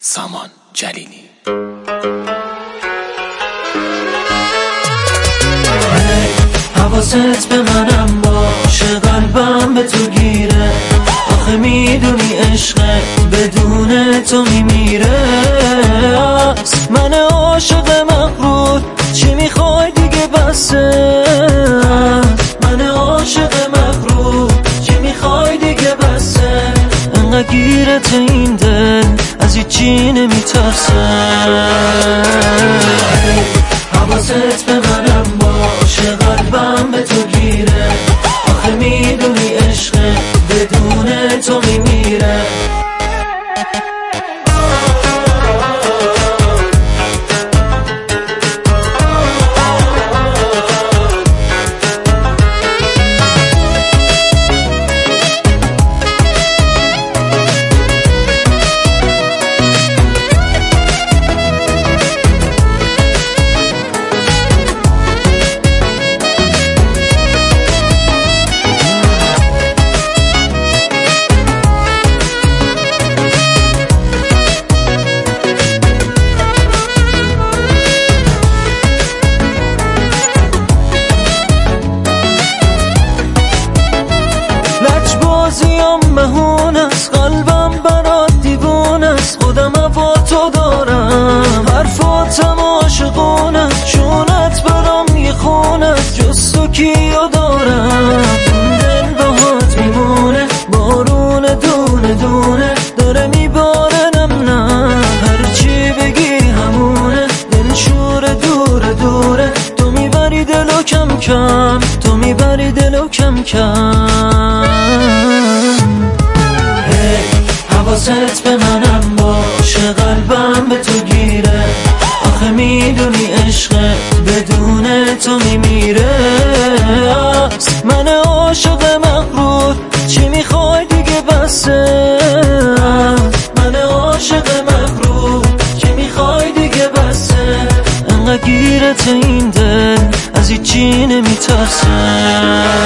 سامان جلیلی. حواست به منم باشه، قلبم به تو گیره، آخه میدونی عشقت بدون تو میمیره. من عاشق مغرور، چی میخوای دیگه بسه. من عاشق مغرور، چی میخوای دیگه بسه. انقدر گیرت این دل از هیچی نمیترسه. حواست به منم باشه، قلبم به تو گیره، آخه میدونی عشقت بدون تو میمیره. مهون است قلبم برات دیوون است، خودم با تو دارم حرفاتم عاشقون است، چونت برام یه خون است، جز تو کیو دارم. دل باهات میمونه، بارون دونه دونه داره میباره، نه هرچی بگی همونه، دل شور دوره دوره، تو میبری دلو کم کم، تو میبری دلو کم کم. حواست به منم باشه، قلبم به تو گیره، آخه میدونی عشقت بدون تو میمیره. من عاشق مغرور، چی میخوای دیگه بسه. من عاشق مغرور، چی میخوای دیگه بسه. انقدر گیرت این دل از هیچی نمیترسه.